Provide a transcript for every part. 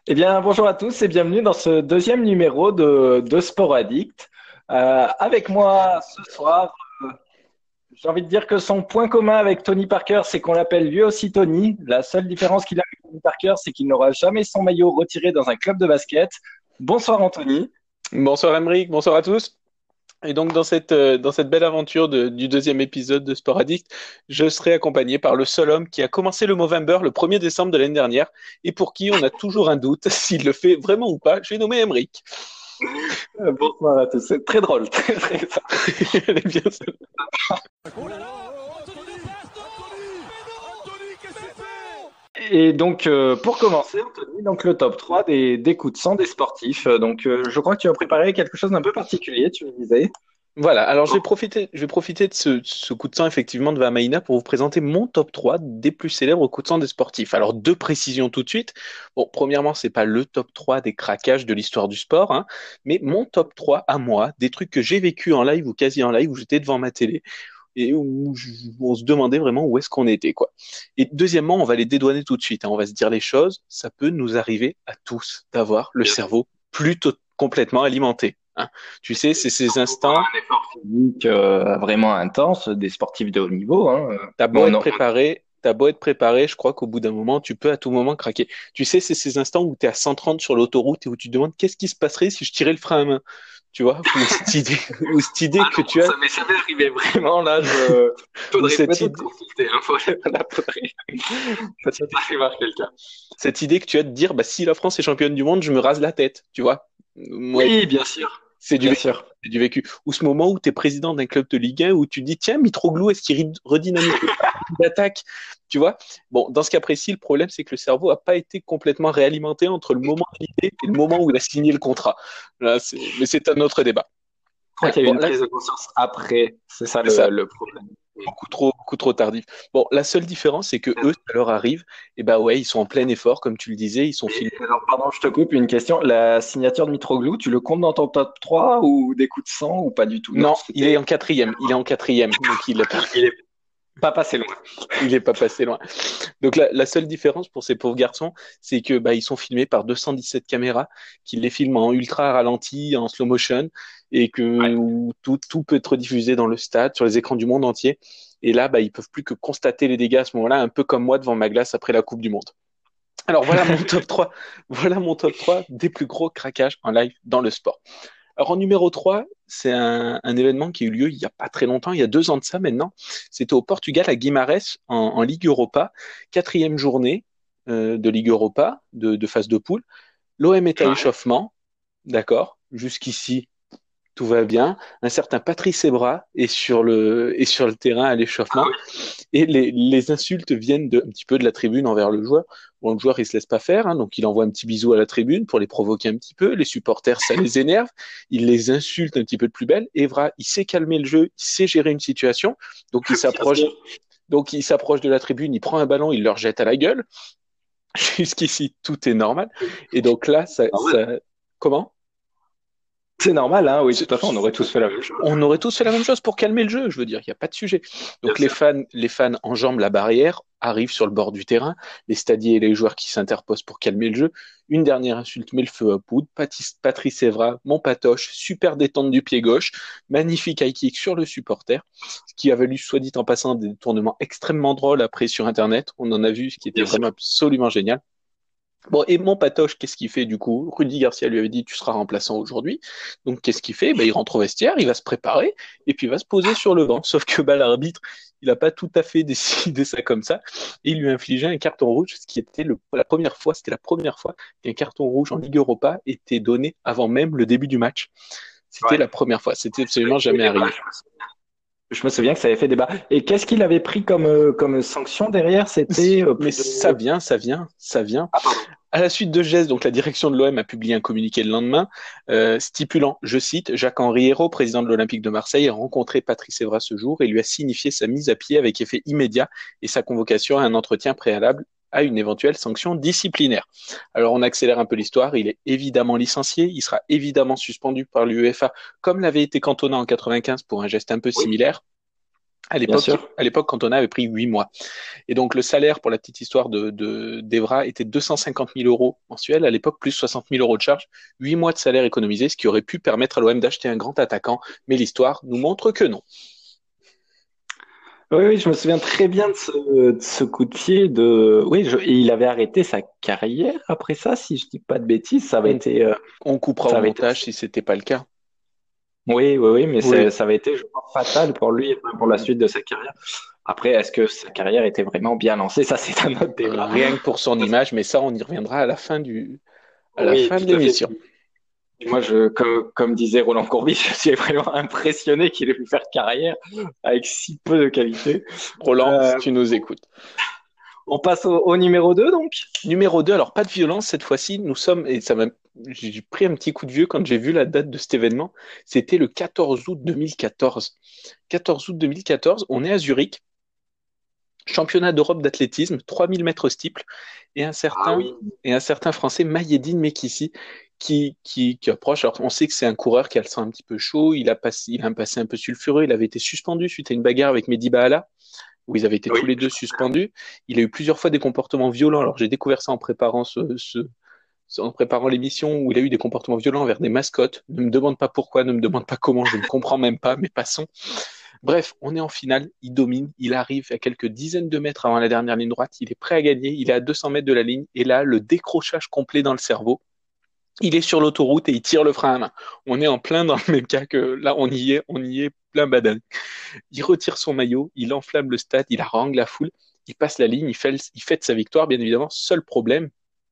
Eh bien, bonjour à tous et bienvenue dans ce deuxième numéro de Sport Addict. Avec moi ce soir, j'ai envie de dire que son point commun avec Tony Parker, c'est qu'on l'appelle lui aussi Tony. La seule différence qu'il a avec Tony Parker, c'est qu'il n'aura jamais son maillot retiré dans un club de basket. Bonsoir Anthony. Bonsoir Emeric, bonsoir à tous. Et donc dans cette belle aventure du deuxième épisode de Sport Addict, je serai accompagné par le seul homme qui a commencé le Movember le 1er décembre de l'année dernière et pour qui on a toujours un doute s'il le fait vraiment ou pas. J'ai nommé Emeric. Bonsoir à tous. C'est très drôle. Très, très drôle. Elle est bien celle. Oh là là, Anthony, Anthony, qu'est-ce que c'est fait? Et donc, pour commencer, Anthony, donc le top 3 des coups de sang des sportifs. Je crois que tu as préparé quelque chose d'un peu particulier, tu me disais. Voilà, alors je vais profiter de ce coup de sang effectivement de Vamaina pour vous présenter mon top 3 des plus célèbres coups de sang des sportifs. Alors deux précisions tout de suite. Bon, premièrement, c'est pas le top 3 des craquages de l'histoire du sport, hein, mais mon top 3 à moi, des trucs que j'ai vécu en live ou quasi en live où j'étais devant ma télé et où on se demandait vraiment où est-ce qu'on était, quoi. Et deuxièmement, on va les dédouaner tout de suite, hein, on va se dire les choses, ça peut nous arriver à tous d'avoir le cerveau complètement alimenté, hein. Tu sais, c'est ces Surtout pour instants. un effort physique vraiment intense des sportifs de haut niveau. Hein. T'as Mais beau on être en- préparé, t'as beau être préparé, je crois qu'au bout d'un moment, tu peux à tout moment craquer. Tu sais, c'est ces instants où tu es à 130 sur l'autoroute et où tu te demandes qu'est-ce qui se passerait si je tirais le frein à main. Tu vois, ou cette idée, ou cette idée Ah que non, tu as, mais ça m'est arrivé vraiment là. ou Faudrait cette peut-être idée, consulter. Hein, faudrait peut-être aller voir quelqu'un. cette idée que tu as de dire, bah, si la France est championne du monde, je me rase la tête. Tu vois, ouais, Oui, bien sûr, c'est du bien vécu. sûr. C'est du vécu. Ou ce moment où tu es président d'un club de Ligue 1 où tu dis, tiens, Mitroglou, est-ce qu'il redynamite d'attaque, tu vois. Bon, dans ce cas précis, le problème, c'est que le cerveau n'a pas été complètement réalimenté entre le moment de l'idée et le moment où il a signé le contrat. Là, mais c'est un autre débat. Je crois qu'il y a eu Bon, une là, prise de conscience après. C'est ça c'est ça, le problème. beaucoup trop tardif. Bon, la seule différence, c'est que eux, ça leur arrive, et bah ouais, ils sont en plein effort, comme tu le disais, ils sont Et filmés. alors, pardon, je te coupe, une question. La signature de Mitroglou, tu le comptes dans ton top 3 ou des coups de sang ou pas du tout? Non, Non, il est c'était. en quatrième, donc il a pas, Il est pas passé loin. il est pas passé loin. Donc la seule différence pour ces pauvres garçons, c'est que bah, ils sont filmés par 217 caméras, qui les filment en ultra ralenti, en slow motion, et que Ouais. où tout peut être diffusé dans le stade, sur les écrans du monde entier. Et là, bah, ils peuvent plus que constater les dégâts à ce moment-là, un peu comme moi devant ma glace après la Coupe du Monde. Alors voilà mon top 3. Voilà mon top 3 des plus gros craquages en live dans le sport. Alors en numéro 3, c'est un événement qui a eu lieu il n'y a pas très longtemps, il y a 2 ans de ça maintenant. C'était au Portugal, à Guimarães, en Ligue Europa, quatrième journée de Ligue Europa, de phase de poule. L'OM est à Ouais. l'échauffement, d'accord. Jusqu'ici, tout va bien. Un certain Patrice Evra est sur le terrain à Ah l'échauffement. oui. Et les insultes viennent un petit peu de la tribune envers le joueur. Bon, le joueur, il se laisse pas faire, hein, donc il envoie un petit bisou à la tribune pour les provoquer un petit peu. Les supporters, ça les énerve. Il les insulte un petit peu de plus belle. Evra, il sait calmer le jeu, il sait gérer une situation. Donc il Bien s'approche, sûr. donc il s'approche de la tribune, il prend un ballon, il leur jette à la gueule. Jusqu'ici, tout est normal. Et donc là, Normal. comment? C'est normal, hein, oui, de toute façon, on aurait tous fait la même chose. On aurait tous fait la même chose pour calmer le jeu, je veux dire, il n'y a pas de sujet. Bien Donc sûr. les fans enjambent la barrière, arrivent sur le bord du terrain, les stadiers et les joueurs qui s'interposent pour calmer le jeu. Une dernière insulte met le feu à poudre. Patrice Evra, mon patoche, super détente du pied gauche, magnifique high kick sur le supporter, ce qui a valu, soit dit en passant, des tournements extrêmement drôles après sur Internet. On en a vu, ce qui était Bien sûr. vraiment absolument génial. Bon, et mon patoche, qu'est-ce qu'il fait du coup? Rudy Garcia lui avait dit, tu seras remplaçant aujourd'hui. Donc, qu'est-ce qu'il fait? Ben, il rentre au vestiaire, il va se préparer, et puis il va se poser sur le banc. Sauf que bah, l'arbitre, il n'a pas tout à fait décidé ça comme ça. Et il lui a infligé un carton rouge, ce qui était la première fois, c'était la première fois qu'un carton rouge en Ligue Europa était donné avant même le début du match. C'était Ouais. la première fois, c'était Ça avait absolument fait jamais débat, arrivé. je me souviens que ça avait fait débat. Et qu'est-ce qu'il avait pris comme sanction derrière? C'était Mais plus de. ça vient. Ah, pardon. À la suite de ce geste, donc la direction de l'OM a publié un communiqué le lendemain, stipulant, je cite, Jacques-Henri Hérault, président de l'Olympique de Marseille, a rencontré Patrice Evra ce jour et lui a signifié sa mise à pied avec effet immédiat et sa convocation à un entretien préalable à une éventuelle sanction disciplinaire. Alors on accélère un peu l'histoire, il est évidemment licencié, il sera évidemment suspendu par l'UEFA, comme l'avait été Cantona en 95 pour un geste un peu Oui. similaire. Bien sûr. À l'époque, Cantona avait pris 8 mois. Et donc, le salaire, pour la petite histoire d'Evra, était 250 000 euros mensuels. À l'époque, plus 60 000 euros de charge. 8 mois de salaire économisé, ce qui aurait pu permettre à l'OM d'acheter un grand attaquant. Mais l'histoire nous montre que non. Oui, oui, je me souviens très bien de ce coup de pied. Oui, et il avait arrêté sa carrière après ça, si je dis pas de bêtises. On, on coupera au Ça avait été. montage si c'était pas le cas. Oui, oui, oui, mais Oui. ça avait été, je pense, fatal pour lui et même pour la suite de sa carrière. Après, est-ce que sa carrière était vraiment bien lancée? Ça, c'est un autre débat. Rien que pour son image, mais ça, on y reviendra à la Oui, fin de tout à fait. l'émission. Moi, comme disait Roland Courbis, je suis vraiment impressionné qu'il ait pu faire carrière avec si peu de qualité. Roland, si Euh, tu nous écoutes. on passe au numéro 2, donc. Numéro 2, alors pas de violence cette fois-ci. Nous sommes, et j'ai pris un petit coup de vieux quand j'ai vu la date de cet événement. C'était le 14 août 2014. 14 août 2014, on est à Zurich, championnat d'Europe d'athlétisme, 3000 mètres steeple, et un Ah certain, oui. et un certain Français, Maïeddine Mekissi, qui approche. Alors, on sait que c'est un coureur qui a le sang un petit peu chaud, il a un passé un peu sulfureux, il avait été suspendu suite à une bagarre avec Mehdi Bahala, où ils avaient été Oui. tous les deux suspendus. Il a eu plusieurs fois des comportements violents. Alors, j'ai découvert ça en préparant en préparant l'émission où il a eu des comportements violents envers des mascottes. Ne me demande pas pourquoi, ne me demande pas comment, je ne comprends même pas, mais passons. Bref, on est en finale, il domine, il arrive à quelques dizaines de mètres avant la dernière ligne droite, il est prêt à gagner, il est à 200 mètres de la ligne, et là, le décrochage complet dans le cerveau. Il est sur l'autoroute et il tire le frein à main. On est en plein dans le même cas que là, on y est plein badin. Il retire son maillot, il enflamme le stade, il harangue la foule, il passe la ligne, il fête sa victoire, bien évidemment. Seul problème,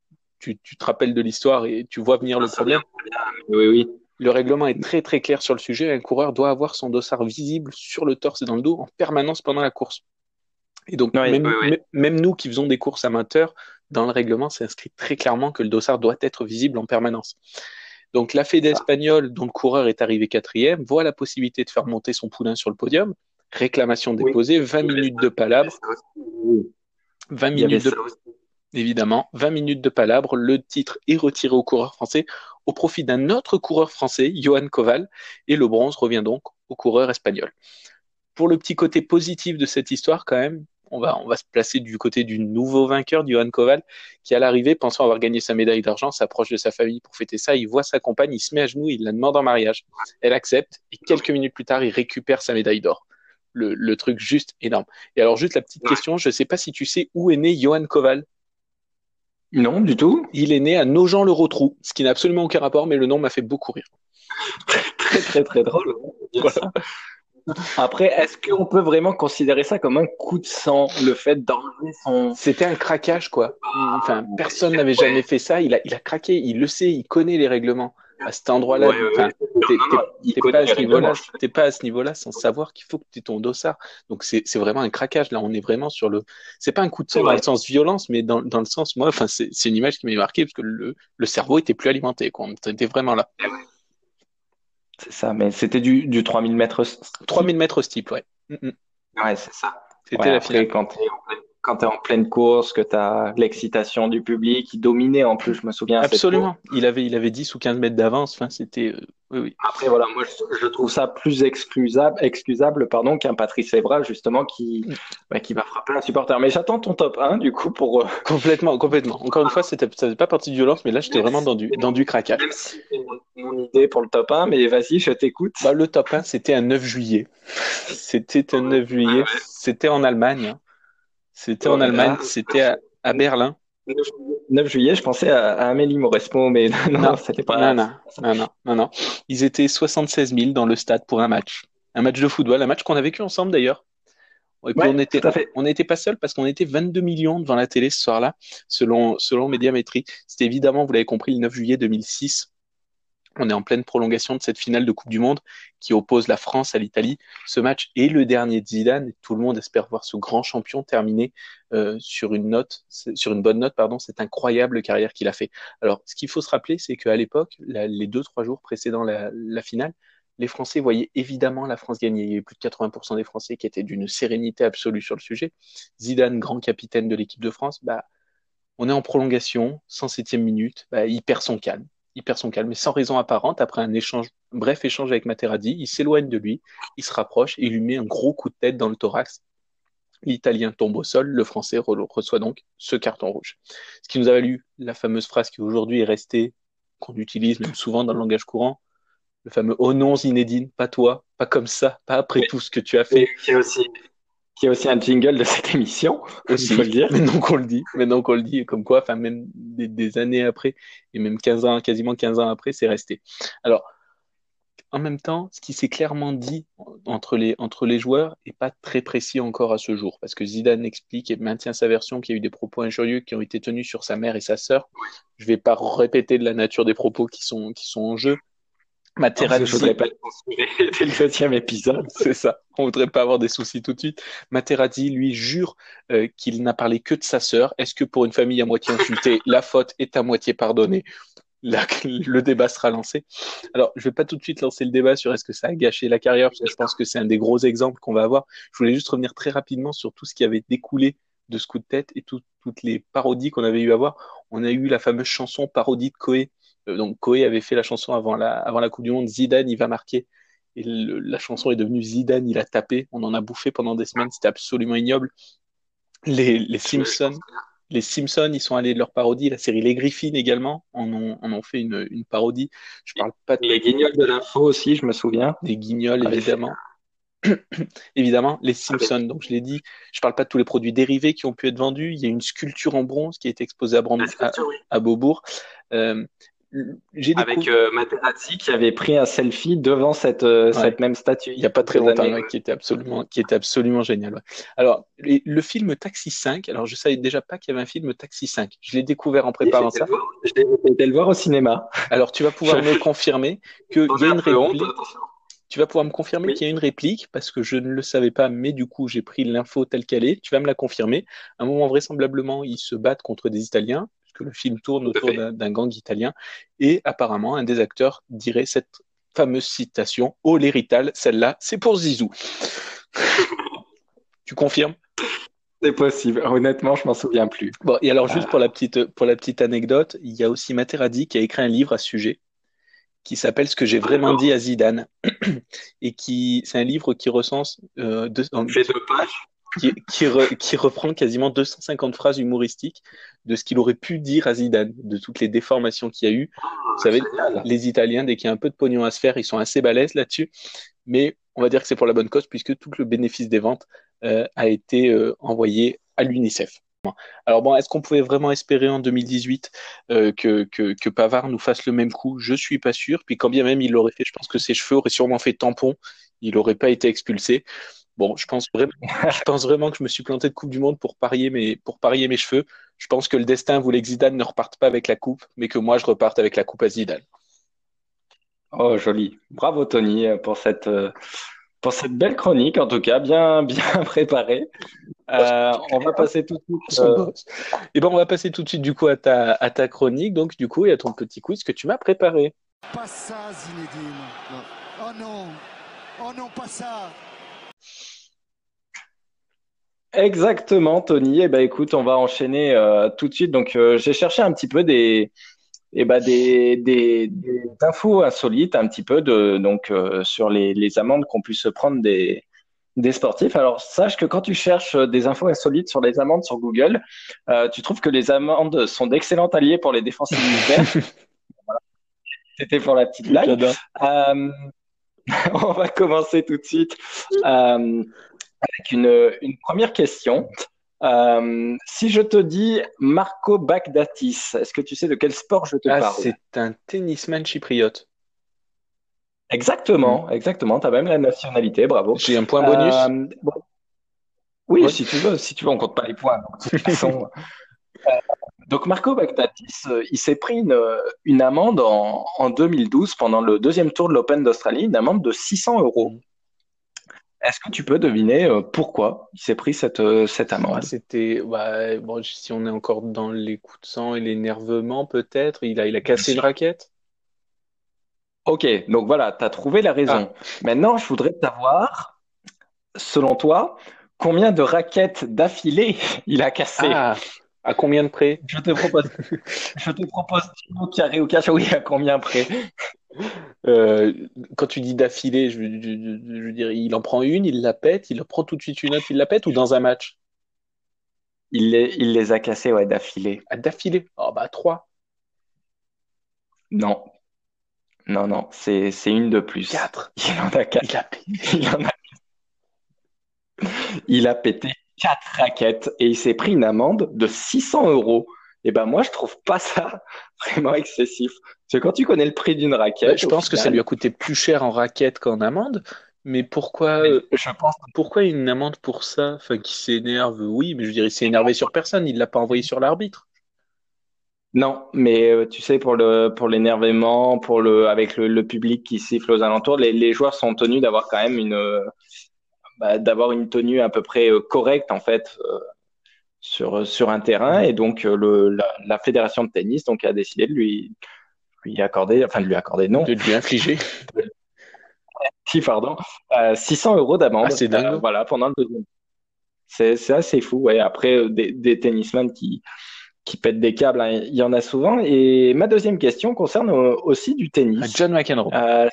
tu te rappelles de l'histoire et tu vois venir Ah, le ça vient. problème. Oui, oui. Le règlement est très très clair sur le sujet. Un coureur doit avoir son dossard visible sur le torse et dans le dos en permanence pendant la course. Et donc, Oui, oui, oui. même nous qui faisons des courses amateurs, dans le règlement, c'est inscrit très clairement que le dossard doit être visible en permanence. Donc, la Fédé C'est ça. espagnole, dont le coureur est arrivé quatrième, voit la possibilité de faire monter son poulain sur le podium. Réclamation Oui. déposée, 20 Il y avait minutes ça, de il y avait palabres, ça aussi. Oui. 20 Il y avait minutes ça de, aussi. évidemment, 20 minutes de palabres. Le titre est retiré au coureur français au profit d'un autre coureur français, Johan Koval, et le bronze revient donc au coureur espagnol. Pour le petit côté positif de cette histoire, quand même, on va se placer du côté du nouveau vainqueur, Johan Koval, qui à l'arrivée, pensant avoir gagné sa médaille d'argent, s'approche de sa famille pour fêter ça. Il voit sa compagne, il se met à genoux, il la demande en mariage. Elle accepte, et quelques minutes plus tard, il récupère sa médaille d'or. Le truc juste énorme. Et alors, juste la petite Ouais. question, je ne sais pas si tu sais où est né Johan Koval. Non, du tout. Il est né à Nogent-le-Rotrou, ce qui n'a absolument aucun rapport, mais le nom m'a fait beaucoup rire. Très, très, très drôle de dire Voilà. ça. Après, est-ce qu'on peut vraiment considérer ça comme un coup de sang, le fait d'enlever son. C'était un craquage, quoi. Enfin, personne n'avait Ouais, jamais fait ça. Il a craqué, il le sait, il connaît les règlements. À cet endroit-là, ouais, ouais, ouais, enfin, c'est sûr. Non, non, il t'es pas connaît à les ce niveau-là, règlements. t'es pas à ce niveau-là sans savoir qu'il faut que tu aies ton dossard. Donc c'est vraiment un craquage. Là, on est vraiment sur le. C'est pas un coup de C'est sang dans le vrai. sens violence, mais dans le sens, moi, enfin, c'est une image qui m'a marqué parce que le cerveau était plus alimenté, quoi. On était vraiment là. C'est ça, mais c'était du 3000 mètres ski. 3000 mètres steeple, ouais. Ouais, c'est ça. Ouais, C'était la finale. après, quand t'es en pleine course, que t'as l'excitation du public qui dominait en plus, je me souviens à cette course. Absolument. Il avait 10 ou 15 mètres d'avance. Enfin, c'était, oui, oui. Après, voilà, moi, je trouve ça plus excusable, pardon, qu'un Patrice Evra, justement, qui va frapper un supporter. Mais j'attends ton top 1, du coup, pour, Complètement, complètement. Encore une fois, ça faisait pas partie de violence, mais là, j'étais même vraiment si dans du craquage. même si c'est mon idée pour le top 1, mais vas-y, je t'écoute. Bah, le top 1, c'était un 9 juillet. C'était un 9 juillet. C'était en Allemagne, hein. C'était en Ouais, Allemagne. C'était à Berlin. 9 juillet, je pensais à Amélie Mauresmo, mais non, Non, c'était non, pas. non, non, non, non, non. Ils étaient 76 000 dans le stade pour un match. Un match de football, un match qu'on a vécu ensemble d'ailleurs. Et puis Ouais, tout à fait. on n'était pas seul parce qu'on était 22 millions devant la télé ce soir-là, selon Médiamétrie. C'était évidemment, vous l'avez compris, le 9 juillet 2006. On est en pleine prolongation de cette finale de Coupe du Monde qui oppose la France à l'Italie. Ce match est le dernier de Zidane. Et tout le monde espère voir ce grand champion terminer sur une bonne note, pardon. C'est incroyable carrière qu'il a fait. Alors, ce qu'il faut se rappeler, c'est qu'à l'époque, les 2, 3 jours précédant la finale, les Français voyaient évidemment la France gagner. Il y avait plus de 80% des Français qui étaient d'une sérénité absolue sur le sujet. Zidane, grand capitaine de l'équipe de France, bah, on est en prolongation, 107e minute, bah, il perd son calme. il perd son calme, mais sans raison apparente, après un échange, bref échange avec Materazzi, il s'éloigne de lui, il se rapproche et il lui met un gros coup de tête dans le thorax. L'Italien tombe au sol, le Français reçoit donc ce carton rouge. Ce qui nous a valu la fameuse phrase qui aujourd'hui est restée, qu'on utilise même souvent dans le langage courant, le fameux «Oh non, Zinedine, pas toi, pas comme ça, pas après Oui. tout ce que tu as Et fait». qui est aussi un jingle de cette émission, il faut Aussi, le dire. maintenant qu'on le dit, comme quoi, enfin, même des années après, et même 15 ans, quasiment 15 ans après, c'est resté. Alors, en même temps, ce qui s'est clairement dit entre les joueurs est pas très précis encore à ce jour, parce que Zidane explique et maintient sa version qu'il y a eu des propos injurieux qui ont été tenus sur sa mère et sa sœur. Je vais pas répéter de la nature des propos qui sont en jeu. Non, parce que je voudrais Materazzi, pas le censurer dès le deuxième épisode. c'est ça. On voudrait pas avoir des soucis tout de suite. Materazzi, lui, jure qu'il n'a parlé que de sa sœur. Est-ce que pour une famille à moitié insultée, la faute est à moitié pardonnée? Là, le débat sera lancé. Alors, je vais pas tout de suite lancer le débat sur est-ce que ça a gâché la carrière, parce que je pense que c'est un des gros exemples qu'on va avoir. Je voulais juste revenir très rapidement sur tout ce qui avait découlé de ce coup de tête et toutes les parodies qu'on avait eu à voir. On a eu la fameuse chanson parodie de Koé. Donc, Koé avait fait la chanson avant la Coupe du Monde, Zidane, il va marquer. Et la chanson est devenue Zidane, il a tapé. On en a bouffé pendant des semaines, c'était absolument ignoble. Les Simpsons, les Simpsons, ils sont allés de leur parodie. La série Les Griffins également en ont fait une parodie. Je parle pas Les guignols de l'info aussi, je me souviens. des Guignols, Avait fait évidemment. Évidemment, les avec Simpsons. Donc, je l'ai dit, je parle pas de tous les produits dérivés qui ont pu être vendus. Il y a une sculpture en bronze qui a été exposée la sculpture, oui. à Beaubourg. Euh, j'ai Avec découvert, Materazzi qui avait pris un selfie devant ouais, cette même statue il il y y a a pas très quelques longtemps, années. ouais, qui était absolument génial. Ouais. Alors, le film Taxi 5, alors je savais déjà pas qu'il y avait un film Taxi 5. Je l'ai découvert en Oui, préparant ça. j'ai été le voir au cinéma. Alors, tu vas pouvoir me confirmer qu'il J'en y ai a un une peu honte, réplique. attention. Tu vas pouvoir me confirmer Oui, qu'il y a une réplique parce que je ne le savais pas, mais du coup, j'ai pris l'info telle qu'elle est. Tu vas me la confirmer. À un moment, vraisemblablement, ils se battent contre des Italiens, puisque le film tourne tout à autour fait. d'un gang italien. Et apparemment, un des acteurs dirait cette fameuse citation: Oh, l'hérital, celle-là, c'est pour Zizou. Tu confirmes? C'est possible. Honnêtement, je m'en souviens plus. Bon, et alors, juste Ah, pour la petite anecdote, il y a aussi Materazzi qui a écrit un livre à ce sujet qui s'appelle Ce que j'ai vraiment dit à d'accord. Zidane et c'est un livre qui recense Fait 2 pages. qui reprend quasiment 250 phrases humoristiques de ce qu'il aurait pu dire à Zidane, de toutes les déformations qu'il y a eu. Vous Ah, savez, génial. les Italiens, dès qu'il y a un peu de pognon à se faire, ils sont assez balèzes là-dessus, mais on va dire que c'est pour la bonne cause puisque tout le bénéfice des ventes a été envoyé à l'UNICEF. Alors bon, est-ce qu'on pouvait vraiment espérer en 2018 que Pavard nous fasse le même coup? Je suis pas sûr. Puis quand bien même il l'aurait fait, je pense que ses cheveux auraient sûrement fait tampon. Il n'aurait pas été expulsé. Bon, je pense vraiment que je me suis planté de Coupe du Monde pour parier mes cheveux. Je pense que le destin voulait que Zidane ne reparte pas avec la coupe, mais que moi je reparte avec la coupe à Zidane. Oh, joli. Bravo, Tony, pour cette belle chronique, en tout cas, bien, bien préparée. On va passer tout de suite. Son boss. Et ben on va passer tout de suite du coup à ta chronique, donc du coup et à ton petit quiz que tu m'as préparé. Pas ça, Zinedine. Oh non. Oh non, pas ça. Exactement, Tony. Eh ben, écoute, on va enchaîner tout de suite. Donc, j'ai cherché un petit peu des infos insolites, un petit peu sur les amendes qu'on puisse se prendre des sportifs. Alors, sache que quand tu cherches des infos insolites sur les amendes sur Google, tu trouves que les amendes sont d'excellents alliés pour les défenses militaires. C'était pour la petite blague. J'adore. Euh, on va commencer tout de suite avec une première question. Si je te dis Marco Baghdatis, est-ce que tu sais de quel sport je te Ah, parle? c'est un tennisman chypriote. Hmm. Exactement, exactement. Tu as même la nationalité, bravo. J'ai un point bonus. Bon, oui, Ouais. si tu veux, on compte pas les points. Donc, de toute façon. Donc Marco Baghdatis, il s'est pris une amende en 2012 pendant le deuxième tour de l'Open d'Australie, une amende de 600 euros. Hmm. Est-ce que tu peux deviner pourquoi il s'est pris cette Ah, amende? c'était ouais, bon, si on est encore dans les coups de sang et l'énervement, peut-être. Il a Bien cassé une sûr. raquette. Ok, donc voilà, tu as trouvé la Ah, raison. Maintenant, je voudrais savoir, selon toi, combien de raquettes d'affilée il a cassé? ah. À combien de près? Je te propose, je te propose du mot carré au cash. Oui, à combien près? Euh, Quand tu dis d'affilée, je veux dire, il en prend une, il la pète, il en prend tout de suite une autre, il la pète ou dans un match? Il les a cassés, ouais, d'affilée. Ah, d'affilée. Oh bah trois, Non, non, non, c'est une de plus. quatre. Il en a quatre. Il a pété. Il en a, il a pété 4 raquettes et il s'est pris une amende de 600 euros. Et ben moi, je trouve pas ça vraiment excessif. Parce que quand tu connais le prix d'une Bah, raquette, je au pense que ça lui final, a coûté plus cher en raquette qu'en amende, mais je pense. pourquoi une amende pour ça? Enfin, qui s'énerve, oui, mais je veux dire, il s'est énervé sur personne, il l'a pas envoyé sur l'arbitre. Non, mais tu sais, pour l'énervement, avec le public qui siffle aux alentours, les joueurs sont tenus d'avoir quand même d'avoir une tenue à peu près correcte en fait sur un terrain. Et donc la fédération de tennis donc a décidé de lui accorder, enfin de lui accorder, non, De lui infliger. si pardon, 600 euros Ah, d'amende, c'est dingo. voilà, pendant le deuxième. C'est assez fou, ouais. Après, des tennisman qui pètent des câbles, hein, il y en a souvent. Et ma deuxième question concerne aussi du Ah, tennis. John McEnroe. Euh,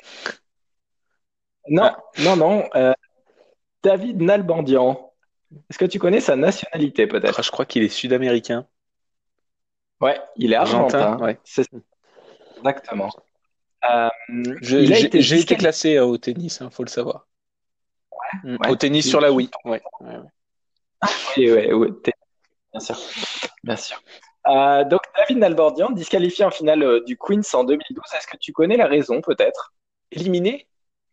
non, Ah, non, non. David Nalbandian. Est-ce que tu connais sa nationalité je peut-être? crois qu'il est sud-américain. Ouais, il est Argentin, argentin. ouais. C'est ça, exactement. Euh, il a été J'ai été disqualifié. classé au tennis, faut le savoir. Au Ouais, tennis sur la Wii, ouais. Ouais, ouais. oui, ouais, ouais, bien sûr, bien sûr. Donc David Nalbandian, disqualifié en finale du Queens en 2012. Est-ce que tu connais la raison peut-être? Éliminé?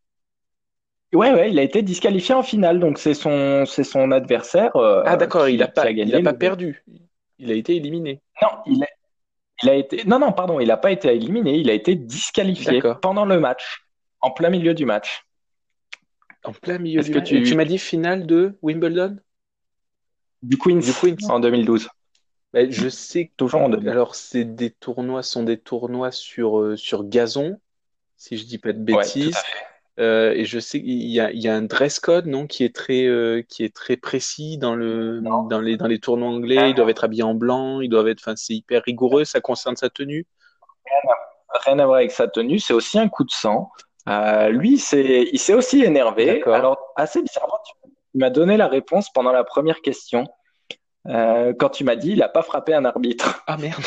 Ouais, ouais, il a été disqualifié en finale, donc c'est son adversaire Ah, d'accord, qui a il a gagné pas le. perdu. Il a été éliminé. Non, il a été. Non, non, pardon, il n'a pas été éliminé, il a été disqualifié D'accord. pendant le match, en plein milieu du match. En plein milieu Est-ce du que match. Et tu tu m'as dit finale de Wimbledon? du Du Queens Queens? en 2012, Ben, je sais. toujours en 2012. Alors, sont des tournois sur gazon, si je dis pas de Ouais, tout à bêtises. fait. Et je sais il y a un dress code, non, qui est très précis Non, dans les tournois anglais. Ils doivent être habillés en blanc, ils doivent être, enfin, c'est hyper rigoureux. Ça concerne sa tenue. rien à voir avec sa tenue, c'est aussi un coup de sang. Lui, il s'est aussi énervé. D'accord. Alors, assez bizarrement, tu m'as donné la réponse pendant la première question, quand tu m'as dit il n'a pas frappé un arbitre. Ah merde.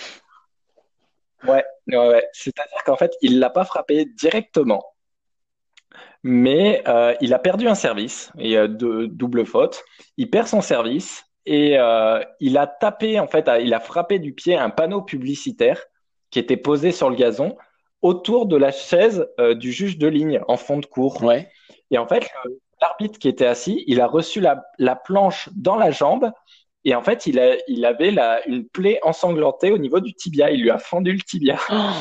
Ouais, ouais, ouais. C'est-à-dire qu'en fait, il l'a pas frappé directement, mais il a perdu un service et de double faute. Il perd son service et il a tapé, en fait, il a frappé du pied un panneau publicitaire qui était posé sur le gazon autour de la chaise du juge de ligne en fond de cours. Ouais. Et en fait, l'arbitre qui était assis, il a reçu la planche dans la jambe. Et en fait, il avait une plaie ensanglantée au niveau du tibia. Il lui a fendu le tibia.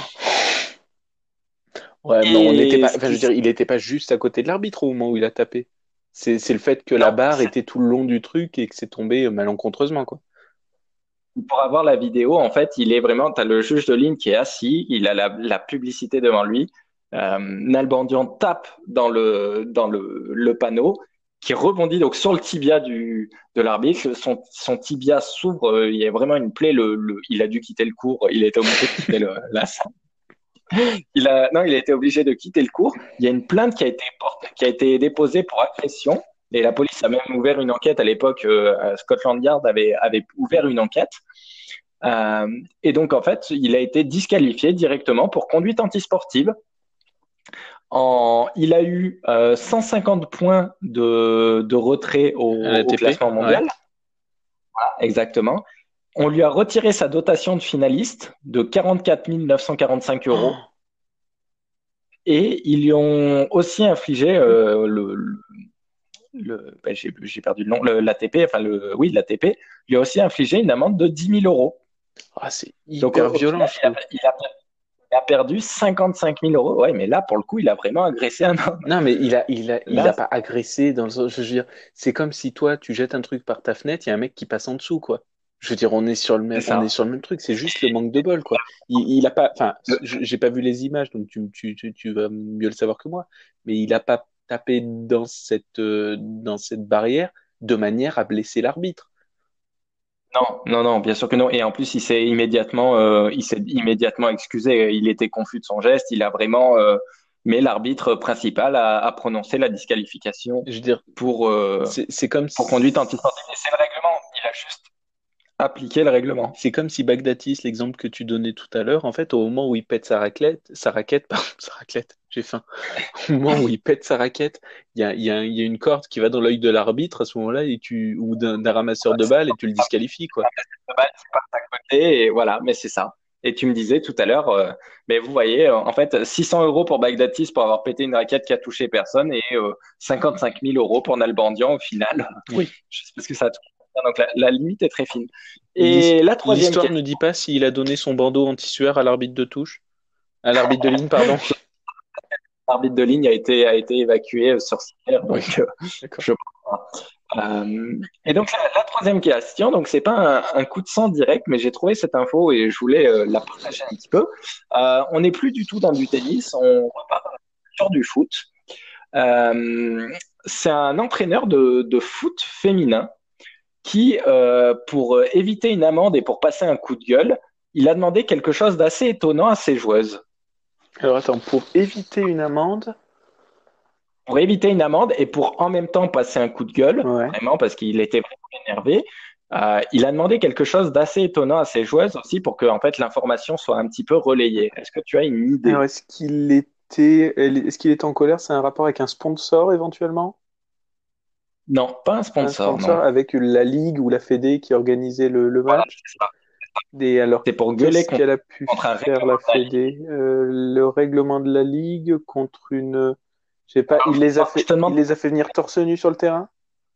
Ouais, mais on n'était Et pas, ce enfin, je qui, veux dire, il n'était pas juste à côté de l'arbitre au moment où il a tapé. C'est le fait que la non, barre était tout le long du truc et que c'est tombé malencontreusement, quoi. pour avoir la vidéo, en fait, il est vraiment, tu as le juge de ligne qui est assis, il a la publicité devant lui. Nalbandian tape dans le panneau qui rebondit donc sur le tibia de l'arbitre. Son tibia s'ouvre, il y a vraiment une plaie. Il a dû quitter le cours, il a été obligé de quitter la salle. Non, il a été obligé de quitter le cours. Il y a une plainte qui a été déposée pour agression. Et la police a même ouvert une enquête à l'époque. Scotland Yard avait ouvert une enquête. Et donc, en fait, il a été disqualifié directement pour conduite antisportive. Il a eu 150 points de retrait À au l'ATP, classement ouais. mondial. Exactement. On lui a retiré sa dotation de finaliste de 44 945 euros. Oh, Et ils lui ont aussi infligé j'ai perdu le nom, l'ATP, enfin oui, l'ATP, lui a aussi infligé une amende de 10 000 euros. ah, c'est Donc hyper au violent, final, je trouve. il a perdu 55 000 euros. Ouais, mais là, pour le coup, il a vraiment agressé un homme. Non, mais il Là, a pas agressé dans le sens, je veux dire, c'est comme si toi, tu jettes un truc par ta fenêtre, il y a un mec qui passe en dessous, quoi. Je veux dire, c'est on est ça. sur le même truc, c'est juste le manque de bol, quoi. Il a pas, enfin, j'ai pas vu les images, donc tu vas mieux le savoir que moi, mais il a pas tapé dans cette barrière de manière à blesser l'arbitre. Non, non, non, bien sûr que non. Et en plus, il s'est immédiatement excusé. Il était confus de son geste. Il a vraiment, mais l'arbitre principal a prononcé la disqualification Je veux dire, pour, c'est comme pour conduite si, antisportive. Et c'est le règlement. Il a juste appliqué le règlement. c'est comme si Bagdatis, l'exemple que tu donnais tout à l'heure, en fait, au moment où il pète sa raquette, pardon, sa raclette, j'ai faim. Au moment où il pète sa raquette, il y a une corde qui va dans l'œil de l'arbitre à ce moment-là, ou d'un ramasseur de balles, et tu le disqualifies, quoi. Le bal, c'est pas à côté. Et voilà, mais c'est ça. Et tu me disais tout à l'heure, mais vous voyez, en fait, 600 € pour Bagdatis pour avoir pété une raquette qui a touché personne et 55 000 € pour Nalbandian au final. Oui. Juste parce que ça a touché personne. Donc la limite est très fine. L'his- Et la troisième L'histoire question, ne dit pas s'il a donné son bandeau anti-sueur à l'arbitre de touche, à l'arbitre de ligne, pardon. l'arbitre de ligne a été évacué sur CR, Oui, donc d'accord. je crois. Et donc la troisième question, donc c'est pas un coup de sang direct, mais j'ai trouvé cette info et je voulais la partager un petit peu. On n'est plus du tout dans du tennis, on repart sur du foot. Euh, c'est un entraîneur de foot féminin qui, pour éviter une amende et pour passer un coup de gueule, il a demandé quelque chose d'assez étonnant à ses joueuses. Alors attends, pour éviter une amende, Pour éviter une amende et pour en même temps passer un coup de gueule, ouais. vraiment parce qu'il était vraiment énervé, il a demandé quelque chose d'assez étonnant à ses joueuses aussi pour que en fait l'information soit un petit peu relayée. Est-ce que tu as une Alors, idée? est-ce qu'il était en colère? C'est un rapport avec un sponsor éventuellement? Non, pas un Un sponsor, sponsor non. avec la ligue ou la fédé qui organisait le Voilà, match? c'est ça. Et alors, C'est pour gueuler qu'est-ce contre, qu'elle a pu contre un faire la règlement de la Ligue. fédé? Le règlement de la ligue contre une, je sais pas, Alors, je te il demande. les a fait venir torse nu sur le terrain?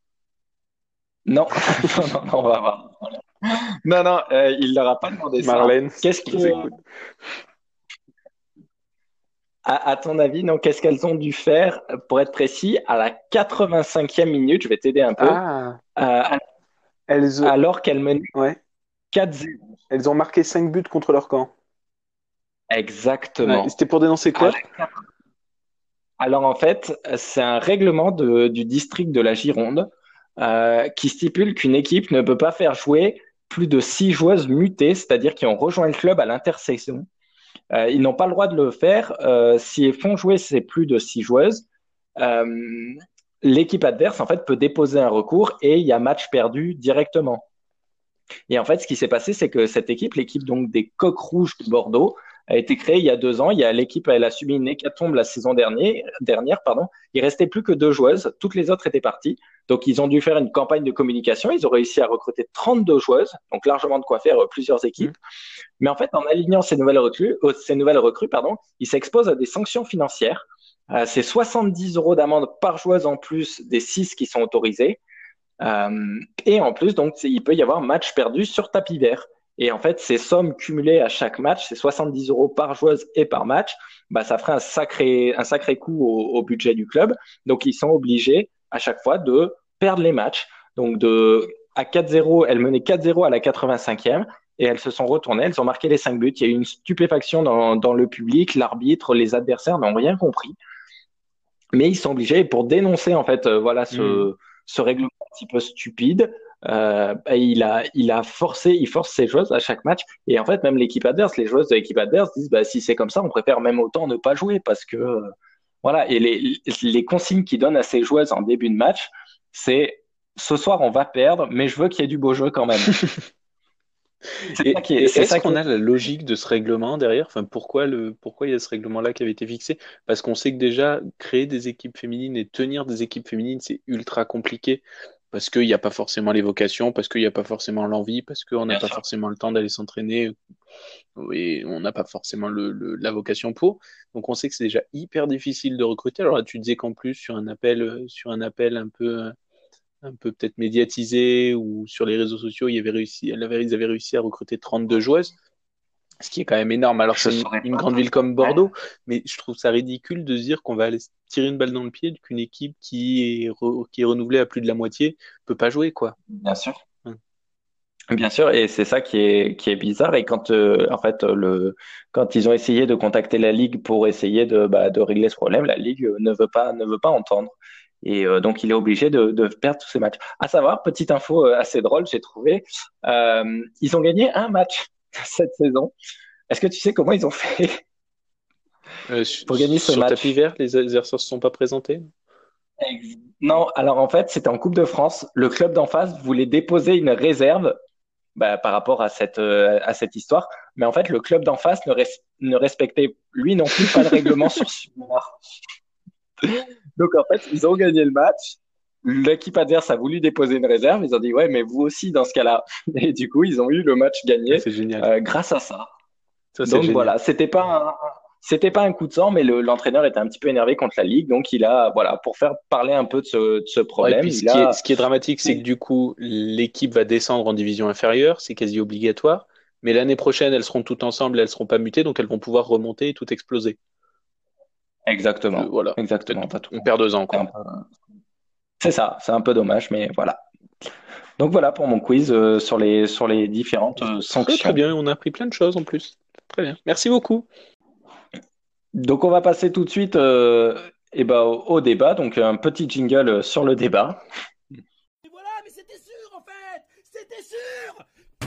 Non, non, non, non, on va voir. Non, non, il leur a pas demandé ça. Marlène, si Qu'est-ce tu nous que, écoutes. à ton avis, non, qu'est-ce qu'elles ont dû faire, pour être précis, à la 85e minute, je vais t'aider un peu, Ah, euh, elles, ont- alors qu'elles menaient ouais, 4-0. elles ont marqué 5 buts contre leur camp. Ouais, Exactement. c'était pour dénoncer À quoi? la- Alors en fait, c'est un règlement du district de la Gironde qui stipule qu'une équipe ne peut pas faire jouer plus de 6 joueuses mutées, c'est-à-dire qui ont rejoint le club à l'intersaison. Ils n'ont pas le droit de le faire si elles font jouer ces plus de 6 joueuses. euh, L'équipe adverse en fait peut déposer un recours et il y a match perdu directement. Et en fait, ce qui s'est passé, c'est que cette équipe, l'équipe donc des Coqs Rouges de Bordeaux, a été créée il y a 2 ans. L'équipe, elle a subi une hécatombe la saison dernière, pardon. Il restait plus que 2 joueuses. Toutes les autres étaient parties. Donc, ils ont dû faire une campagne de communication. Ils ont réussi à recruter 32 joueuses. Donc, largement de quoi faire plusieurs Hmm. équipes. Mais en fait, en alignant ces nouvelles recrues, pardon, ils s'exposent à des sanctions financières. C'est 70 € d'amende par joueuse en plus des 6 qui sont autorisées. Et en plus, donc, il peut y avoir match perdu sur tapis vert. Et en fait, ces sommes cumulées à chaque match, c'est 70 € par joueuse et par match, bah, ça ferait un sacré coup au budget du club. Donc, ils sont obligés à chaque fois de perdre les matchs. Donc, à 4-0, elles menaient 4-0 à la 85e et elles se sont retournées, elles ont marqué les 5 buts. Il y a eu une stupéfaction dans le public, l'arbitre, les adversaires n'ont rien compris. Mais ils sont obligés, pour dénoncer en fait, voilà Hmm. ce règlement un petit peu stupide, bah, il force ses joueuses à chaque match. Et en fait, même l'équipe adverse, les joueuses de l'équipe adverse disent, bah, si c'est comme ça, on préfère même autant ne pas jouer parce que, voilà. Et les consignes qu'ils donnent à ces joueuses en début de match, c'est ce soir on va perdre, mais je veux qu'il y ait du beau jeu quand même. Et C'est est-ce ça qui qu'on est. a la logique de ce règlement derrière? Enfin, pourquoi il y a ce règlement-là qui avait été fixé? Parce qu'on sait que déjà, créer des équipes féminines et tenir des équipes féminines, c'est ultra compliqué. Parce qu'il n'y a pas forcément les vocations, parce qu'il n'y a pas forcément l'envie, parce qu'on n'a Bien pas sûr. forcément le temps d'aller s'entraîner, et on n'a pas forcément la vocation pour. Donc on sait que c'est déjà hyper difficile de recruter. Alors là, tu disais qu'en plus, sur un appel un peu peut-être médiatisé ou sur les réseaux sociaux, ils avaient réussi à recruter 32 joueuses, ce qui est quand même énorme. Alors Je c'est saurais une pas. grande ville comme Ouais, Bordeaux, mais je trouve ça ridicule de se dire qu'on va aller se tirer une balle dans le pied qu'une équipe qui est renouvelée à plus de la moitié peut pas jouer, quoi. bien sûr. Hum. Bien sûr, et c'est ça qui est bizarre. Et quand en fait quand ils ont essayé de contacter la ligue pour essayer de régler ce problème, la ligue ne veut pas entendre. Et donc, il est obligé de perdre tous ces matchs. À savoir, petite info assez drôle, j'ai trouvé, ils ont gagné un match cette saison. Est-ce que tu sais comment ils ont fait pour gagner ce Sur tapis match? vert, les adversaires ne se sont pas présentés? Non, alors en fait, c'était en Coupe de France. Le club d'en face voulait déposer une réserve par rapport à cette histoire. Mais en fait, le club d'en face ne respectait lui non plus pas le règlement sur ce moment. Donc en fait, ils ont gagné le match. L'équipe adverse a voulu déposer une réserve. Ils ont dit ouais, mais vous aussi dans ce cas-là. Et du coup, ils ont eu le match Ah, gagné c'est génial. grâce à ça. Ça, c'est Donc génial. voilà, c'était pas un coup de sang, mais l'entraîneur était un petit peu énervé contre la ligue. Donc il a voilà pour faire parler un peu de ce Ouais, et problème, puis il a ce qui est dramatique, c'est que du coup, l'équipe va descendre en division inférieure, c'est quasi obligatoire. Mais l'année prochaine, elles seront toutes ensemble, elles seront pas mutées, donc elles vont pouvoir remonter et tout exploser. exactement, Voilà. En fait, exactement, t'as tout on perd compris. 2 ans, quoi. C'est ça, c'est un peu dommage, mais voilà. Donc voilà pour mon quiz sur les différentes Très très sanctions. bien, on a appris plein de choses en plus. Très bien. Merci beaucoup. Donc on va passer tout de suite au débat. Donc un petit jingle sur le débat. Et voilà, mais c'était sûr en fait. C'était sûr.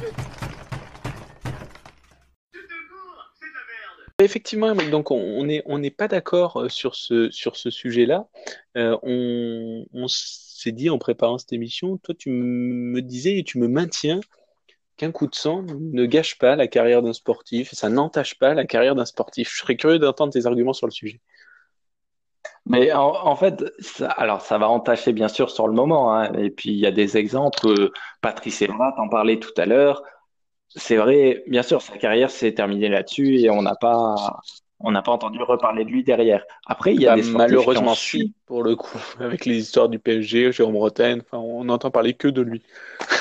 Effectivement, mais donc on n'est pas d'accord sur ce sujet-là. On s'est dit en préparant cette émission, toi tu me disais et tu me maintiens qu'un coup de sang ne gâche pas la carrière d'un sportif, ça n'entache pas la carrière d'un sportif. Je serais curieux d'entendre tes arguments sur le sujet. Mais en fait, alors ça va entacher bien sûr sur le moment, hein. Et puis il y a des exemples. Patrice Evra, t'en parlais tout à l'heure. C'est vrai, bien sûr, sa carrière s'est terminée là-dessus et on n'a pas entendu reparler de lui derrière. Après, il y a Bah, des sportifs qui ont malheureusement, su. si, pour le coup, avec les histoires du PSG, Jérôme Rotten, enfin, on n'entend parler que de lui,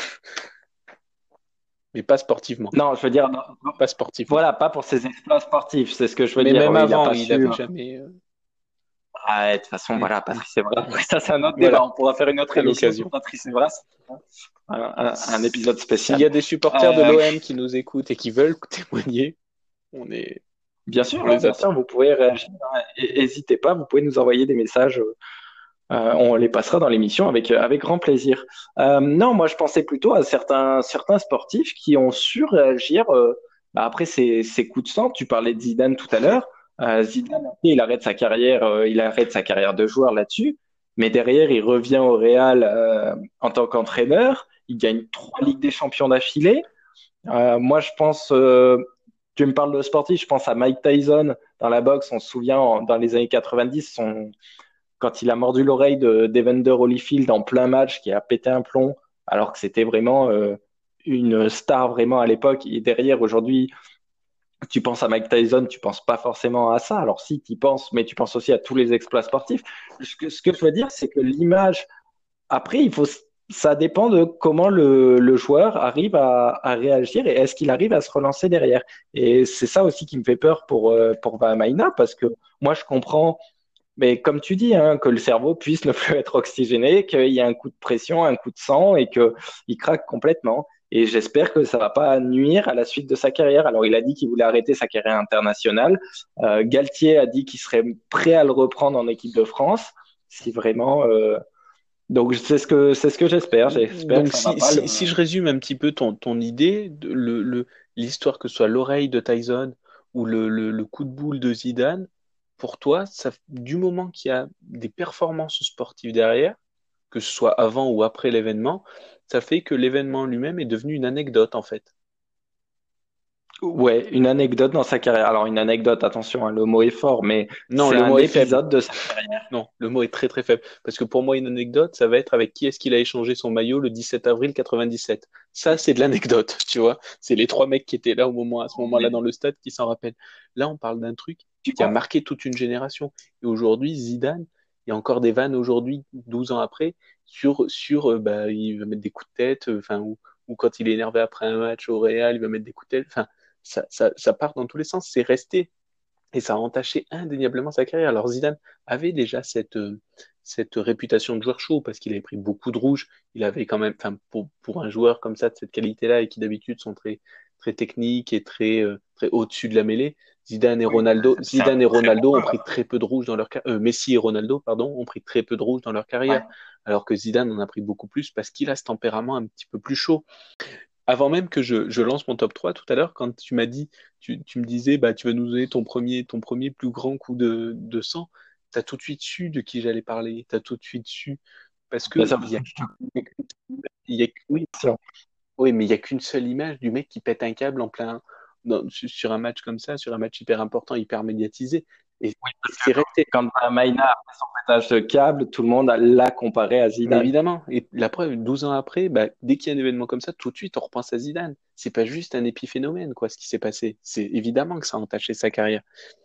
mais pas sportivement. Non, je veux dire, Pas sportivement. voilà, pas pour ses exploits sportifs, c'est ce que je veux Mais dire. même Il n'a avant, pas il su. avait jamais. Ah, de toute façon, Mm, voilà, mm. Patrice Evra. Ça, c'est un autre débat. Voilà, On pourra faire une autre à émission sur l'occasion. Patrice Evra. Un épisode S'il y spécial. a des supporters de Euh, l'OM qui nous écoutent et qui veulent témoigner, on est, on les bien attend. sûr, vous pouvez réagir. N'hésitez pas, vous pouvez nous envoyer des messages. On les passera dans l'émission avec grand plaisir. Non, moi je pensais plutôt à certains sportifs qui ont su réagir après ces coups de sang. Tu parlais de Zidane tout à l'heure. Zidane, après, il arrête sa carrière de joueur là-dessus, mais derrière il revient au Real en tant qu'entraîneur. Il gagne 3 Ligues des Champions d'affilée. Moi je pense, tu me parles de sportif, je pense à Mike Tyson dans la boxe. On se souvient dans les années 90, quand il a mordu l'oreille d'Evander Holyfield en plein match, qui a pété un plomb, alors que c'était vraiment une star vraiment à l'époque. Et derrière, aujourd'hui, tu penses à Mike Tyson, tu penses pas forcément à ça. Alors si, tu y penses, mais tu penses aussi à tous les exploits sportifs. Ce que je veux dire, c'est que l'image, après, ça dépend de comment le joueur arrive à réagir et est-ce qu'il arrive à se relancer derrière. Et c'est ça aussi qui me fait peur pour Vahamaina, parce que moi, je comprends mais comme tu dis, hein, que le cerveau puisse ne plus être oxygéné, qu'il y a un coup de pression, un coup de sang et qu'il craque complètement. Et j'espère que ça va pas nuire à la suite de sa carrière. Alors, il a dit qu'il voulait arrêter sa carrière internationale. Galtier a dit qu'il serait prêt à le reprendre en équipe de France. Si vraiment. Donc, c'est ce que j'espère. J'espère que Donc, ça va pas le. si je résume un petit peu ton idée, l'histoire que ce soit l'oreille de Tyson ou le coup de boule de Zidane, pour toi, du moment qu'il y a des performances sportives derrière, que ce soit avant ou après l'événement, ça fait que l'événement lui-même est devenu une anecdote en fait. Ouais, une anecdote dans sa carrière. Alors, une anecdote, attention, hein, le mot est fort, mais Non, c'est le un mot est faible. épisode de sa carrière. Non, le mot est très très faible. Parce que pour moi, une anecdote, ça va être avec qui est-ce qu'il a échangé son maillot le 17 avril 97. Ça, c'est de l'anecdote, tu vois. C'est les trois mecs qui étaient là à ce moment-là dans le stade qui s'en rappellent. Là, on parle d'un truc Tu qui a vois? marqué toute une génération. Et aujourd'hui, Zidane, il y a encore des vannes aujourd'hui, 12 ans après, bah, il va mettre des coups de tête, enfin, ou quand il est énervé après un match au Real, il va mettre des coups de tête. Enfin, ça part dans tous les sens. C'est resté. Et ça a entaché indéniablement sa carrière. Alors Zidane avait déjà cette réputation de joueur chaud parce qu'il avait pris beaucoup de rouge. Il avait quand même, enfin, pour un joueur comme ça, de cette qualité-là et qui d'habitude sont très, très techniques et très, très au-dessus de la mêlée, Oui, c'est un Zidane et très bon Ronaldo ont pris joueur. très peu de rouges dans leur carrière. Messi et Ronaldo, pardon, ont pris très peu de rouges dans leur carrière, Ouais. alors que Zidane en a pris beaucoup plus parce qu'il a ce tempérament un petit peu plus chaud. Avant même que je lance mon top 3 tout à l'heure, quand tu m'as dit, tu me disais, bah, tu vas nous donner ton premier plus grand coup de sang, tu as tout de suite su de qui j'allais parler, tu as tout de suite su, parce Bien que sûr, parce que je te oui, confirme. oui, mais il y a qu'une seule image du mec qui pète un câble en plein, sur un match comme ça, sur un match hyper important, hyper médiatisé, et c'est resté. Quand Maïna a fait son pétage de câble, tout le monde l'a comparé à Mais Zidane. évidemment, et la preuve, 12 ans après, bah, dès qu'il y a un événement comme ça, tout de suite, on repense à Zidane. C'est pas juste un épiphénomène, quoi, ce qui s'est passé. C'est évidemment que ça a entaché sa carrière.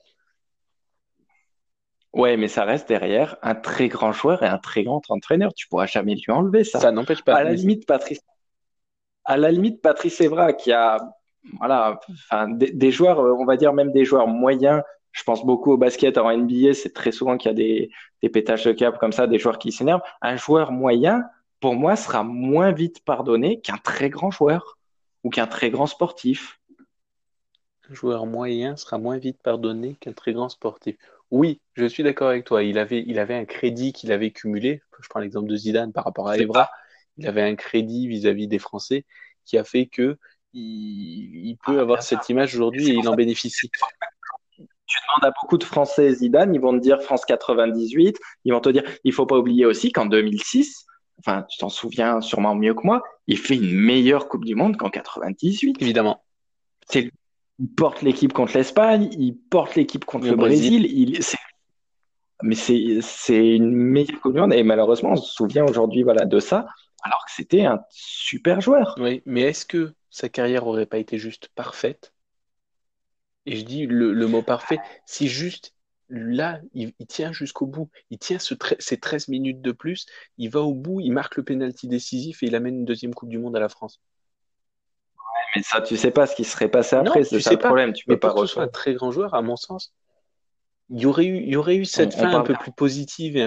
Ouais, mais ça reste derrière un très grand joueur et un très grand entraîneur. Tu pourras jamais lui enlever ça. Ça n'empêche pas. À la limite, Patrice Evra, qui a, voilà, enfin, des joueurs, on va dire même des joueurs moyens. Je pense beaucoup au basket en NBA. C'est très souvent qu'il y a des pétages de câble comme ça, des joueurs qui s'énervent. Un joueur moyen, pour moi, sera moins vite pardonné qu'un très grand joueur ou qu'un très grand sportif. Un joueur moyen sera moins vite pardonné qu'un très grand sportif. Oui, je suis d'accord avec toi. Il avait un crédit qu'il avait cumulé. Je prends l'exemple de Zidane par rapport à C'est ça. Evra. Il avait un crédit vis-à-vis des Français qui a fait que il peut Ah, avoir bien sûr. cette image Et aujourd'hui c'est et pour il en ça bénéficie. tu demandes à beaucoup de Français Zidane, ils vont te dire France 98. Ils vont te dire, il faut pas oublier aussi qu'en 2006, enfin, tu t'en souviens sûrement mieux que moi, il fait une meilleure Coupe du Monde qu'en 98. Évidemment. C'est, il porte l'équipe contre l'Espagne, il porte l'équipe contre Et au le Brésil. Brésil. Mais c'est une meilleure Coupe du Monde. Et malheureusement, on se souvient aujourd'hui, voilà, de ça, alors que c'était un super joueur. Oui, mais est-ce que sa carrière aurait pas été juste parfaite? Et je dis le mot parfait, si juste là, il tient jusqu'au bout, il tient ces 13 minutes de plus, il va au bout, il marque le pénalty décisif et il amène une deuxième Coupe du Monde à la France. Mais ça, tu sais pas ce qui serait passé Non, après. C'est tu ça sais le pas, problème. Tu mais peux pas pour que ce soit un retourner. très grand joueur, à mon sens, il y aurait eu cette On fin un parle peu plus positive et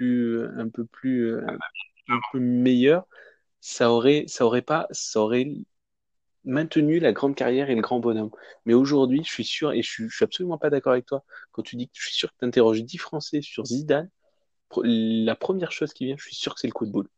un peu meilleure, ça aurait maintenu la grande carrière et le grand bonhomme. Mais aujourd'hui, je suis sûr, et je suis absolument pas d'accord avec toi, quand tu dis que je suis sûr que tu interroges 10 Français sur Zidane, la première chose qui vient, je suis sûr que c'est le coup de boule.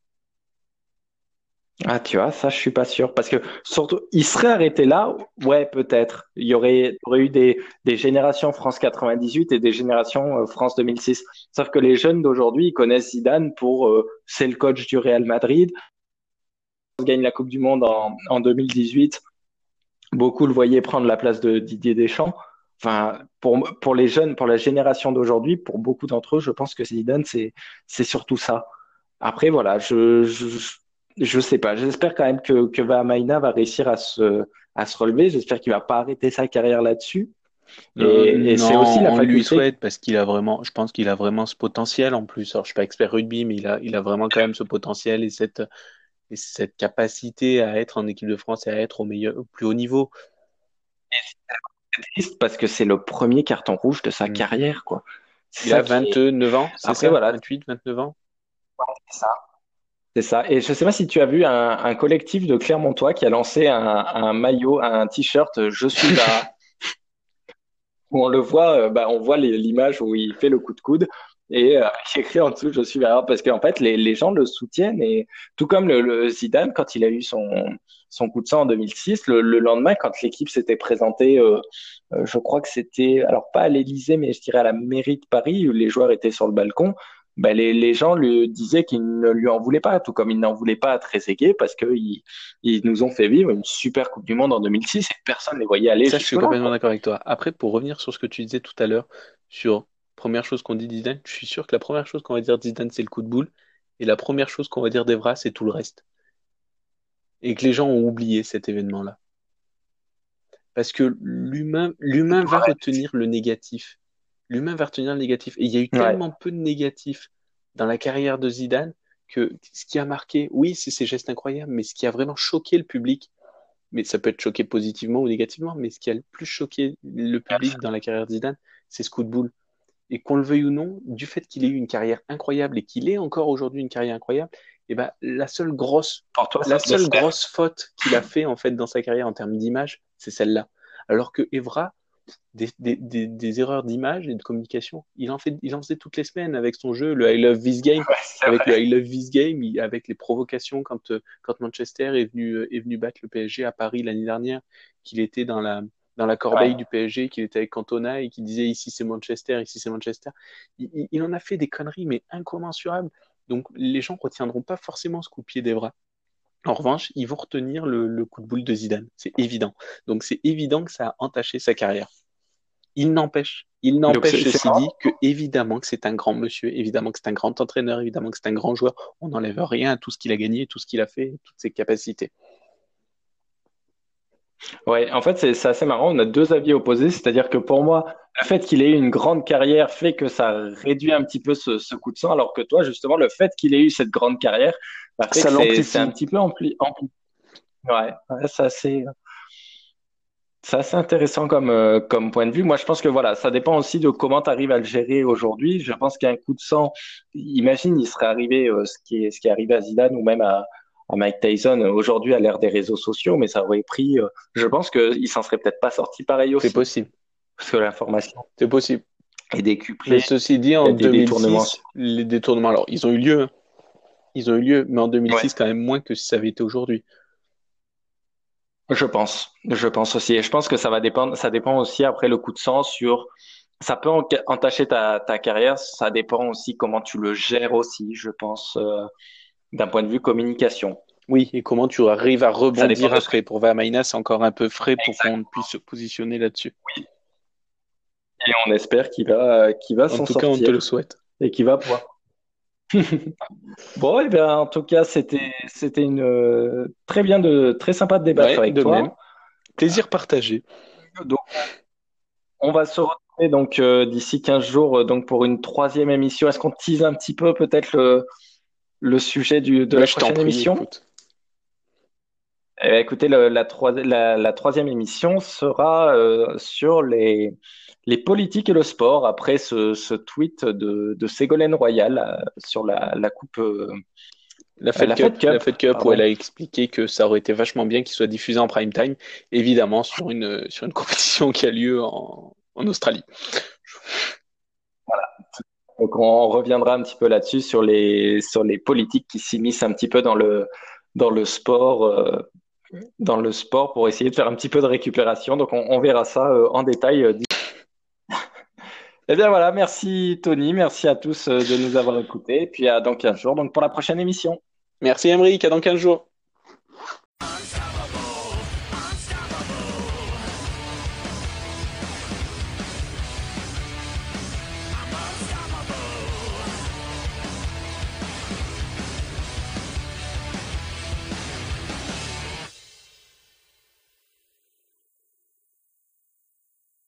Ah, tu vois, ça, je suis pas sûr. Parce que surtout, il serait arrêté là, ouais, peut-être. Il y aurait eu des générations France 98 et des générations France 2006. Sauf que les jeunes d'aujourd'hui, ils connaissent Zidane pour, c'est le coach du Real Madrid. On gagne la Coupe du Monde en 2018. Beaucoup le voyaient prendre la place de Didier Deschamps. Enfin, pour les jeunes, pour la génération d'aujourd'hui, pour beaucoup d'entre eux, je pense que Zidane, c'est surtout ça. Après, voilà, je sais pas. J'espère quand même que Vahamaina va réussir à se relever. J'espère qu'il va pas arrêter sa carrière là-dessus. Et c'est aussi Non, la on lui faculté. souhaite parce qu'il a vraiment, je pense qu'il a vraiment ce potentiel en plus. Alors, je suis pas expert rugby, mais il a vraiment quand même ce potentiel et cette capacité à être en équipe de France et à être au plus haut niveau. C'est triste parce que c'est le premier carton rouge de sa Mm. carrière, quoi. C'est Il ça a qui est. 29 ans, c'est Après, ça? voilà, 28, 29 ans? c'est ça. C'est ça. Et je sais pas si tu as vu un collectif de Clermontois qui a lancé un maillot, un t-shirt Je suis Vara, où on le voit, bah, on voit l'image où il fait le coup de coude et il écrit en dessous Je suis Vara parce qu'en fait les gens le soutiennent et tout comme le Zidane quand il a eu son coup de sang en 2006, le lendemain quand l'équipe s'était présentée, je crois que c'était alors pas à l'Élysée mais je dirais à la mairie de Paris où les joueurs étaient sur le balcon. Ben les gens lui disaient qu'ils ne lui en voulaient pas, tout comme ils n'en voulaient pas à Trezeguet parce ils nous ont fait vivre une super Coupe du Monde en 2006 et personne ne les voyait aller Ça, je suis jusque-là, complètement quoi. d'accord avec toi. Après, pour revenir sur ce que tu disais tout à l'heure, sur première chose qu'on dit de Zidane, je suis sûr que la première chose qu'on va dire de Zidane, c'est le coup de boule, et la première chose qu'on va dire d'Evra, c'est tout le reste. Et que les gens ont oublié cet événement-là. Parce que l'humain va retenir le négatif. L'humain va retenir le négatif. Et il y a eu Ouais. tellement peu de négatifs dans la carrière de Zidane que ce qui a marqué, oui, c'est ces gestes incroyables, mais ce qui a vraiment choqué le public, mais ça peut être choqué positivement ou négativement, mais ce qui a le plus choqué le public dans la carrière de Zidane, c'est ce coup de boule. Et qu'on le veuille ou non, du fait qu'il ait eu une carrière incroyable et qu'il ait encore aujourd'hui une carrière incroyable, eh ben, Pour toi, la ça se laisse seule faire. grosse faute qu'il a fait en fait dans sa carrière en termes d'image, c'est celle-là. Alors que Evra, des erreurs d'image et de communication. Il en faisait toutes les semaines avec son jeu, le I Love This Game, Ouais, c'est avec le vrai. I Love This Game, avec les provocations quand Manchester est venu battre le PSG à Paris l'année dernière, qu'il était dans la corbeille Ouais. du PSG, qu'il était avec Cantona et qu'il disait ici c'est Manchester, ici c'est Manchester. Il en a fait des conneries, mais incommensurables. Donc les gens retiendront pas forcément ce coup de pied d'Evra. En revanche, ils vont retenir le coup de boule de Zidane, c'est évident. Donc c'est évident que ça a entaché sa carrière. Il Donc n'empêche c'est ceci dit marrant. que évidemment que c'est un grand monsieur, évidemment que c'est un grand entraîneur, évidemment que c'est un grand joueur. On n'enlève rien à tout ce qu'il a gagné, tout ce qu'il a fait, toutes ses capacités. Ouais, en fait, c'est assez marrant. On a deux avis opposés. C'est-à-dire que pour moi, le fait qu'il ait eu une grande carrière fait que ça réduit un petit peu ce coup de sang, alors que toi, justement, le fait qu'il ait eu cette grande carrière, bah, fait Ça que c'est un l'amplifie. petit peu ampli. Ouais, ouais, c'est assez intéressant comme point de vue. Moi, je pense que voilà, ça dépend aussi de comment tu arrives à le gérer aujourd'hui. Je pense qu'un coup de sang, imagine, il serait arrivé ce qui est arrivé à Zidane ou même à Mike Tyson aujourd'hui à l'ère des réseaux sociaux, mais ça aurait pris. Je pense qu'il s'en serait peut-être pas sorti pareil C'est aussi, possible. parce que l'information C'est possible. est Mais décuplée, ceci dit, il y en a des détournements. 2006, les détournements, alors, ils ont eu lieu, hein. Ils ont eu lieu, mais en Ouais, 2006, quand même moins que si ça avait été aujourd'hui. je pense aussi. Et je pense que ça va dépendre. Ça dépend aussi après le coup de sang sur. Ça peut entacher ta carrière. Ça dépend aussi comment tu le gères aussi, je pense, d'un point de vue communication. Oui, et comment tu arrives à Ça dépend rebondir de ce que. après. Pour Vamaina, c'est encore un peu frais pour Exact. qu'on puisse se positionner là-dessus. Et on espère qu'il va En s'en tout cas, on te le sortir souhaite. et qu'il va pouvoir. Bon, et bien, en tout cas, c'était une très sympa de débattre Ouais, avec de même. toi. Plaisir partagé. Donc, on va se retrouver donc d'ici 15 jours donc pour une troisième émission. Est-ce qu'on tease un petit peu peut-être le sujet de Bah, la je t'en prochaine prie, émission? écoute. Écoutez, la troisième émission sera sur les politiques et le sport après ce tweet de Ségolène Royal sur la coupe, la Fed La Cup, Fed Cup où elle pardon. a expliqué que ça aurait été vachement bien qu'il soit diffusé en prime time, évidemment sur une compétition qui a lieu en Australie. Donc on reviendra un petit peu là-dessus sur les politiques qui s'immiscent un petit peu dans le sport pour essayer de faire un petit peu de récupération. Donc on verra ça en détail. Eh bien voilà, merci Tony, merci à tous de nous avoir écoutés. Et puis à dans 15 jours donc pour la prochaine émission. Merci Emery, à dans 15 jours.